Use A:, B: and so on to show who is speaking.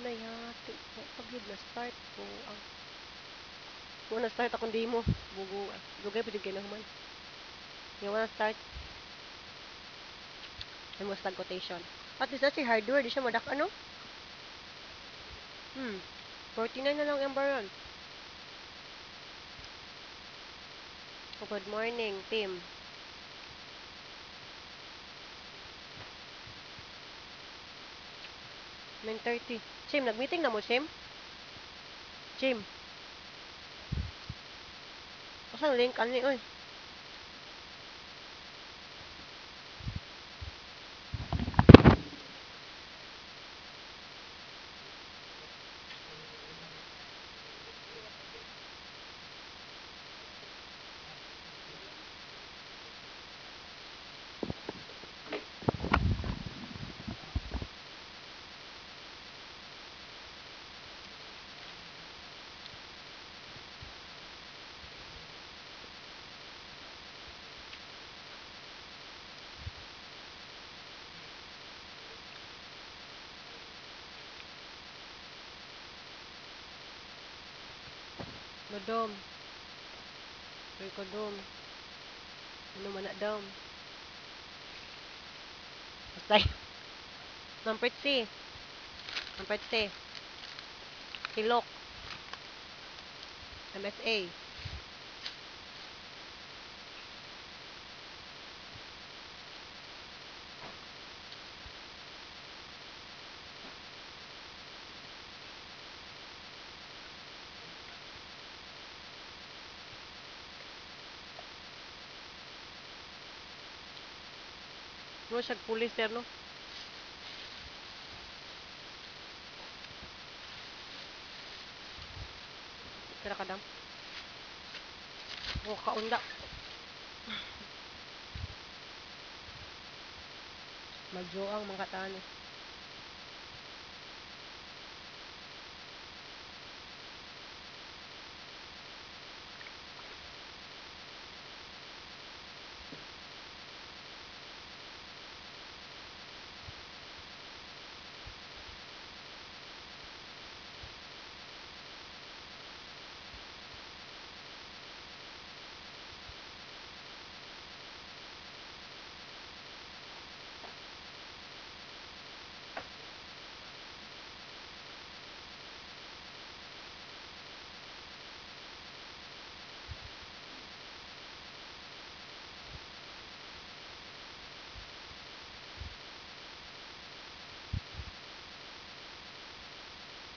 A: Nayati. Pagid na start ko. Ang muna start akong demo. Bugo. Dugay pa jud kay nahuman. Yung wanna start. Yung mo start quotation. At least na si hardware. Di siya madak ano? 49 na lang yung baron. Good morning, team. 9:30. Chim, nag-meeting na mo, Chim? Chim. Asa link ani oy? Godom. Toy ko dom. Ano man na dom. Bastay. Nampretsi. Nampretsi. Hilok. MSA. Mo siya pulis sir no? Pira ka dam? O kaunda. Magjo ang mga taan.